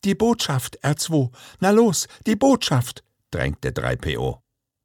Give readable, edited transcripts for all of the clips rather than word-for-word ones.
Die Botschaft, R2. Na los, die Botschaft, drängte 3PO.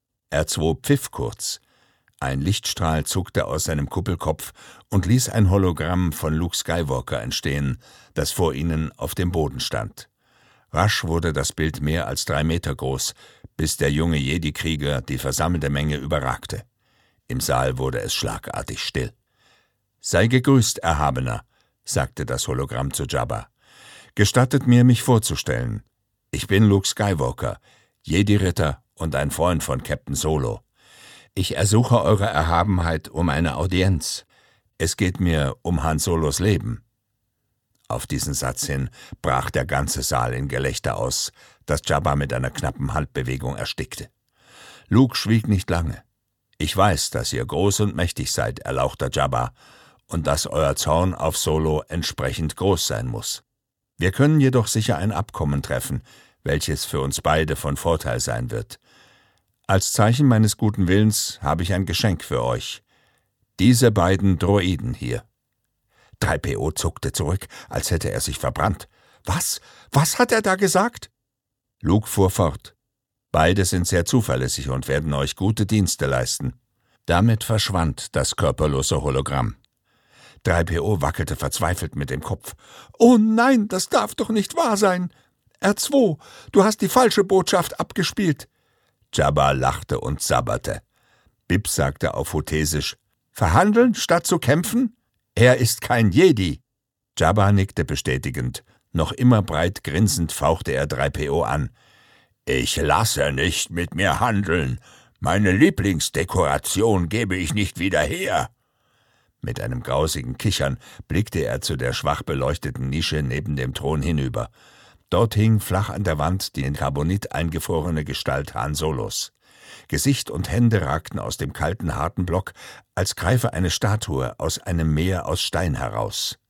R2 pfiff kurz. Ein Lichtstrahl zuckte aus seinem Kuppelkopf und ließ ein Hologramm von Luke Skywalker entstehen, das vor ihnen auf dem Boden stand. Rasch wurde das Bild mehr als 3 Meter groß, bis der junge Jedi-Krieger die versammelte Menge überragte. Im Saal wurde es schlagartig still. »Sei gegrüßt, Erhabener«, sagte das Hologramm zu Jabba. »Gestattet mir, mich vorzustellen. Ich bin Luke Skywalker, Jedi-Ritter und ein Freund von Captain Solo. Ich ersuche Eure Erhabenheit um eine Audienz. Es geht mir um Han Solos Leben.« Auf diesen Satz hin brach der ganze Saal in Gelächter aus, das Jabba mit einer knappen Handbewegung erstickte. Luke schwieg nicht lange. »Ich weiß, dass ihr groß und mächtig seid«, erlauchter Jabba, »und dass euer Zorn auf Solo entsprechend groß sein muss. Wir können jedoch sicher ein Abkommen treffen, welches für uns beide von Vorteil sein wird. Als Zeichen meines guten Willens habe ich ein Geschenk für euch. Diese beiden Droiden hier.« 3PO zuckte zurück, als hätte er sich verbrannt. »Was? Was hat er da gesagt?« Luke fuhr fort. »Beide sind sehr zuverlässig und werden euch gute Dienste leisten.« Damit verschwand das körperlose Hologramm. 3PO wackelte verzweifelt mit dem Kopf. »Oh nein, das darf doch nicht wahr sein! R2, du hast die falsche Botschaft abgespielt!« Jabba lachte und sabberte. Bib sagte auf Hutesisch, »Verhandeln statt zu kämpfen? Er ist kein Jedi!« Jabba nickte bestätigend. Noch immer breit grinsend fauchte er 3PO an. »Ich lasse nicht mit mir handeln. Meine Lieblingsdekoration gebe ich nicht wieder her.« Mit einem grausigen Kichern blickte er zu der schwach beleuchteten Nische neben dem Thron hinüber. Dort hing flach an der Wand die in Carbonit eingefrorene Gestalt Han Solos. Gesicht und Hände ragten aus dem kalten, harten Block, als greife eine Statue aus einem Meer aus Stein heraus.